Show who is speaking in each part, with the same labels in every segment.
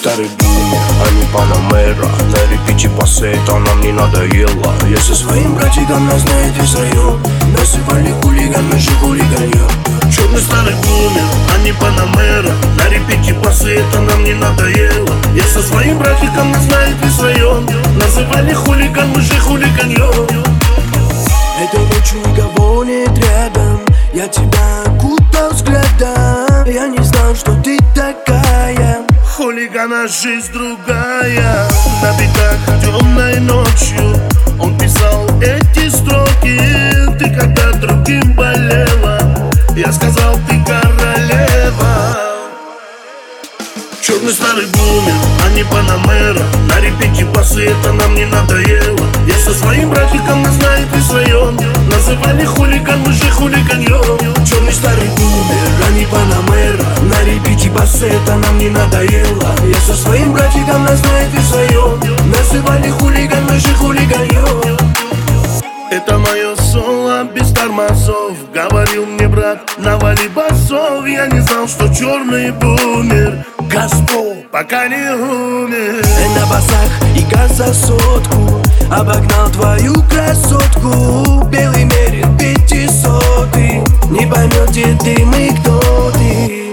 Speaker 1: старый бумер, а не Панамера. На репите басы, это нам не надоело. Я со своим братиком на знаете своем насыпали хулиган, мы же хулиганьем.
Speaker 2: Черный старый бумер, а не Панамера. На репите басы, это нам не надоело. Я со своим братиком на знаете своем называли хулиган, мы же хулиганьем.
Speaker 3: Этой ночью никого нет рядом, я тебя окутал взглядом. Я не знал, что ты такая.
Speaker 2: Хулигана жизнь другая. На битах темной ночью он писал эти строки. Ты когда другим болела, я сказал, ты королева. Черный старый бумер, а не Панамера. На репите басы, это нам не надоело. Я со своим братиком на знаете своем называли хулиган, мы же хулиганьем.
Speaker 3: Черный старый бумер, а не Панамера. На репите басы, это нам не надоело. Я со своим братиком на знаете своем называли хулиган, мы же хулиганьем.
Speaker 2: Это мое соло без тормозов. Говорил мне брат, навали басов. Я не знал, что черный бумер Господь пока не умер.
Speaker 3: На басах и газ за сотку обогнал твою красотку. Белый мерин 500-й, не поймет, где ты, мы кто ты.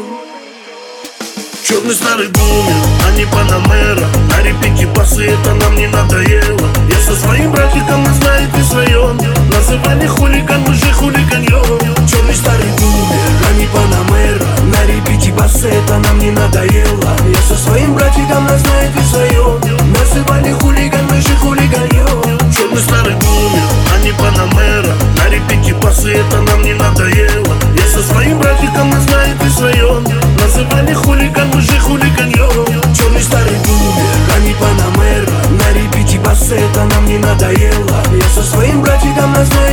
Speaker 2: Черный старый бумер, а не Панамера. На репите басы, это нам не надоело. Я со своим братиком на знаете своем называли хулиган, мы же хулиганьем.
Speaker 3: Черный старый бумер, а не Панамера. На репите басы, это нам не надоело. Я со своим братиком на знаете своем называли хулиган, мы же хулиганьем.
Speaker 2: Черный старый бумер, а не Панамера. На репите басы, это нам не надоело. Я со своим братиком на знаете своем называли хулиган, мы же хулиганьем.
Speaker 3: Черный старый бумер, а не Панамера. На репите басы, это нам не надоело. Я со своим братиком на знаете